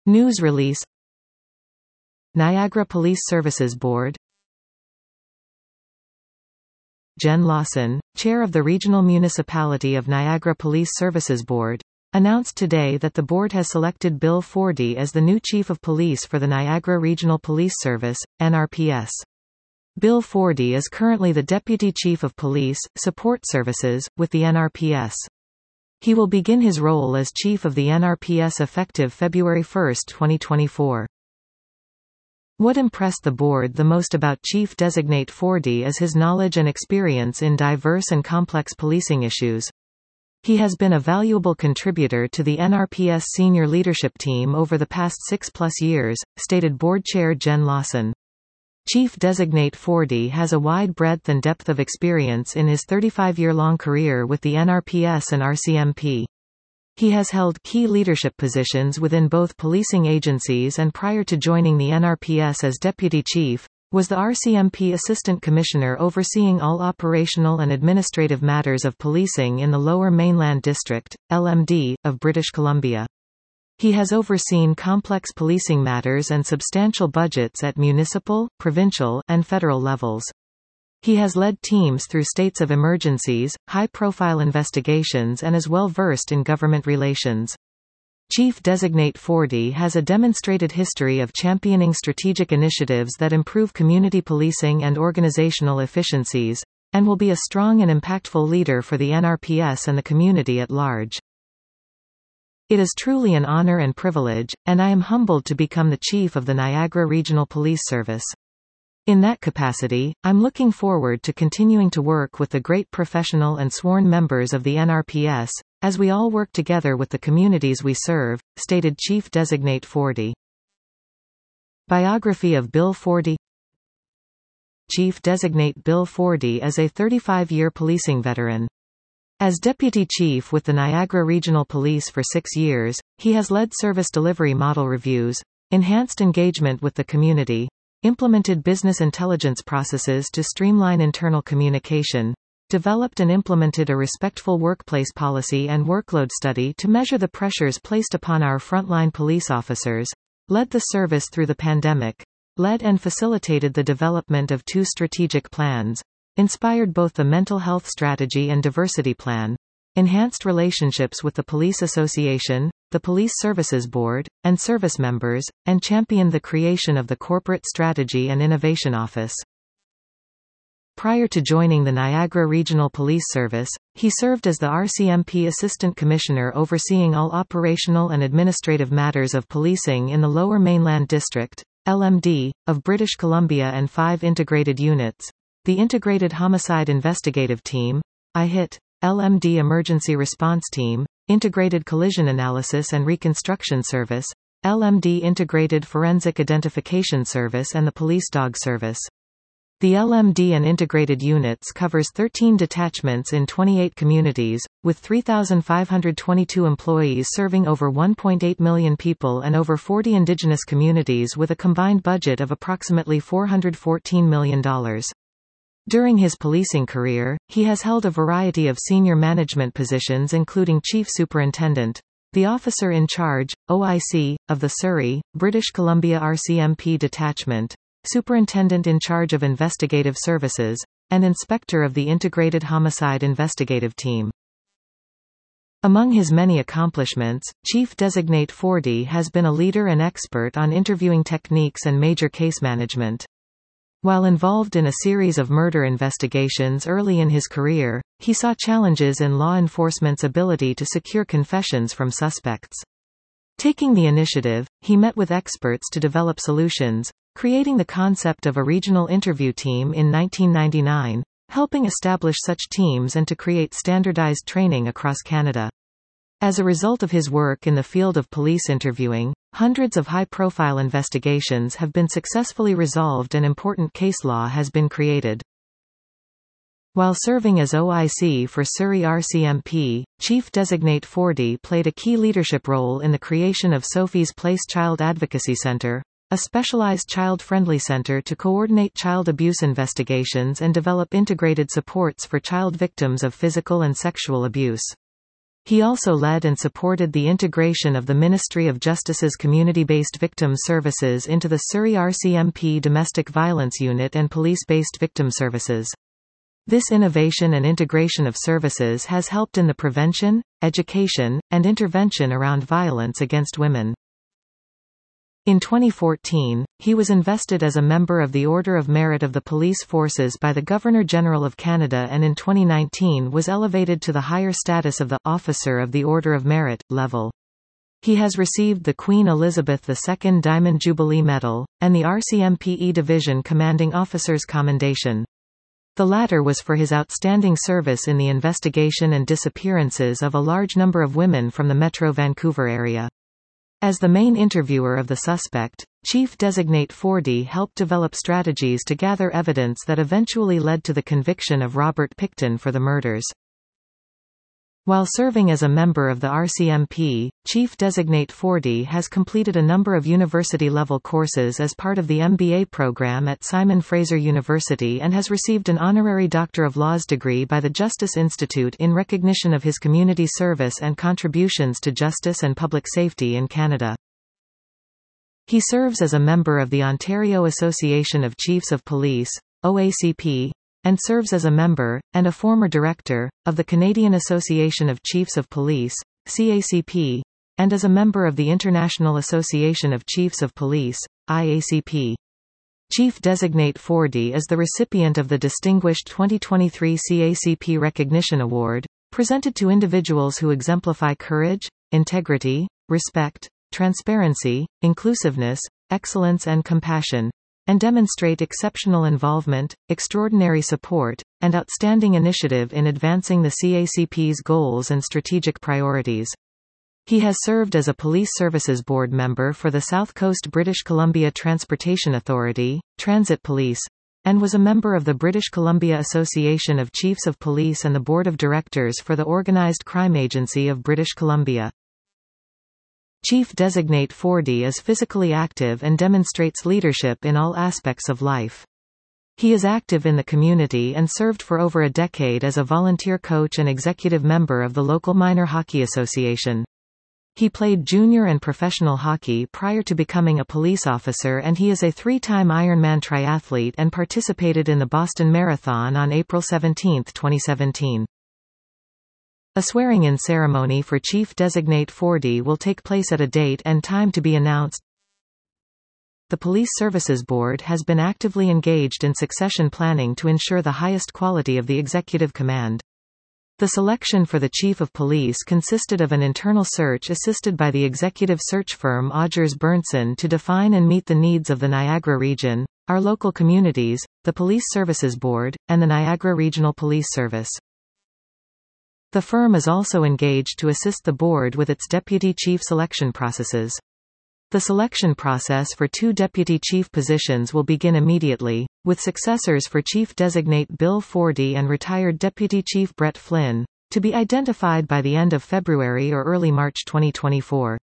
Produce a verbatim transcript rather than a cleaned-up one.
News release. Niagara Police Services Board. Jen Lawson, Chair of the Regional Municipality of Niagara Police Services Board, announced today that the board has selected Bill Fordy as the new Chief of Police for the Niagara Regional Police Service, N R P S. Bill Fordy is currently the Deputy Chief of Police, Support Services, with the N R P S. He will begin his role as Chief of the N R P S effective February first, twenty twenty-four. What impressed the board the most about Chief Designate Fordy is his knowledge and experience in diverse and complex policing issues. He has been a valuable contributor to the N R P S senior leadership team over the past six-plus years, stated Board Chair Jen Lawson. Chief Designate Fordy has a wide breadth and depth of experience in his thirty-five-year-long career with the N R P S and R C M P. He has held key leadership positions within both policing agencies and prior to joining the N R P S as Deputy Chief, was the R C M P Assistant Commissioner overseeing all operational and administrative matters of policing in the Lower Mainland District, L M D, of British Columbia. He has overseen complex policing matters and substantial budgets at municipal, provincial, and federal levels. He has led teams through states of emergencies, high-profile investigations and is well versed in government relations. Chief Designate Fordy has a demonstrated history of championing strategic initiatives that improve community policing and organizational efficiencies, and will be a strong and impactful leader for the N R P S and the community at large. It is truly an honor and privilege, and I am humbled to become the Chief of the Niagara Regional Police Service. In that capacity, I'm looking forward to continuing to work with the great professional and sworn members of the N R P S, as we all work together with the communities we serve, stated Chief Designate Fordy. Biography of Bill Fordy. Chief Designate Bill Fordy is a thirty-five-year policing veteran. As Deputy Chief with the Niagara Regional Police for six years, he has led service delivery model reviews, enhanced engagement with the community, implemented business intelligence processes to streamline internal communication, developed and implemented a respectful workplace policy and workload study to measure the pressures placed upon our frontline police officers, led the service through the pandemic, led and facilitated the development of two strategic plans, inspired both the mental health strategy and diversity plan, enhanced relationships with the Police Association, the Police Services Board, and service members, and championed the creation of the Corporate Strategy and Innovation Office. Prior to joining the Niagara Regional Police Service, he served as the R C M P Assistant Commissioner overseeing all operational and administrative matters of policing in the Lower Mainland District, L M D, of British Columbia and five integrated units: the Integrated Homicide Investigative Team, I H I T, L M D Emergency Response Team, Integrated Collision Analysis and Reconstruction Service, L M D Integrated Forensic Identification Service and the Police Dog Service. The L M D and integrated units covers thirteen detachments in twenty-eight communities, with three thousand five hundred twenty-two employees serving over one point eight million people and over forty indigenous communities with a combined budget of approximately four hundred fourteen million dollars. During his policing career, he has held a variety of senior management positions including Chief Superintendent, the Officer in Charge, O I C, of the Surrey, British Columbia R C M P Detachment, Superintendent in Charge of Investigative Services, and Inspector of the Integrated Homicide Investigative Team. Among his many accomplishments, Chief Designate Fordy has been a leader and expert on interviewing techniques and major case management. While involved in a series of murder investigations early in his career, he saw challenges in law enforcement's ability to secure confessions from suspects. Taking the initiative, he met with experts to develop solutions, creating the concept of a regional interview team in nineteen ninety-nine, helping establish such teams and to create standardized training across Canada. As a result of his work in the field of police interviewing, hundreds of high-profile investigations have been successfully resolved and important case law has been created. While serving as O I C for Surrey R C M P, Chief Designate Fordy played a key leadership role in the creation of Sophie's Place Child Advocacy Centre, a specialized child-friendly center to coordinate child abuse investigations and develop integrated supports for child victims of physical and sexual abuse. He also led and supported the integration of the Ministry of Justice's community-based victim services into the Surrey R C M P Domestic Violence Unit and police-based victim services. This innovation and integration of services has helped in the prevention, education, and intervention around violence against women. In twenty fourteen, he was invested as a member of the Order of Merit of the Police Forces by the Governor-General of Canada, and in twenty nineteen was elevated to the higher status of the Officer of the Order of Merit level. He has received the Queen Elizabeth the Second Diamond Jubilee Medal, and the R C M P E Division Commanding Officer's Commendation. The latter was for his outstanding service in the investigation and disappearances of a large number of women from the Metro Vancouver area. As the main interviewer of the suspect, Chief Designate Fordy helped develop strategies to gather evidence that eventually led to the conviction of Robert Pickton for the murders. While serving as a member of the R C M P, Chief Designate Fordy has completed a number of university-level courses as part of the M B A program at Simon Fraser University and has received an honorary Doctor of Laws degree by the Justice Institute in recognition of his community service and contributions to justice and public safety in Canada. He serves as a member of the Ontario Association of Chiefs of Police, O A C P, and serves as a member, and a former director, of the Canadian Association of Chiefs of Police, C A C P, and as a member of the International Association of Chiefs of Police, I A C P. Chief Designate Fordy is the recipient of the Distinguished twenty twenty-three C A C P Recognition Award, presented to individuals who exemplify courage, integrity, respect, transparency, inclusiveness, excellence and compassion, and demonstrate exceptional involvement, extraordinary support, and outstanding initiative in advancing the C A C P's goals and strategic priorities. He has served as a Police Services Board member for the South Coast British Columbia Transportation Authority, Transit Police, and was a member of the British Columbia Association of Chiefs of Police and the Board of Directors for the Organised Crime Agency of British Columbia. Chief Designate Fordy is physically active and demonstrates leadership in all aspects of life. He is active in the community and served for over a decade as a volunteer coach and executive member of the local Minor Hockey Association. He played junior and professional hockey prior to becoming a police officer, and he is a three-time Ironman triathlete and participated in the Boston Marathon on April seventeenth twenty seventeen. A swearing-in ceremony for Chief Designate Fordy will take place at a date and time to be announced. The Police Services Board has been actively engaged in succession planning to ensure the highest quality of the executive command. The selection for the Chief of Police consisted of an internal search assisted by the executive search firm Odgers Berndtson to define and meet the needs of the Niagara region, our local communities, the Police Services Board, and the Niagara Regional Police Service. The firm is also engaged to assist the board with its deputy chief selection processes. The selection process for two deputy chief positions will begin immediately, with successors for Chief Designate Bill Fordy and retired Deputy Chief Brett Flynn, to be identified by the end of February or early March twenty twenty-four.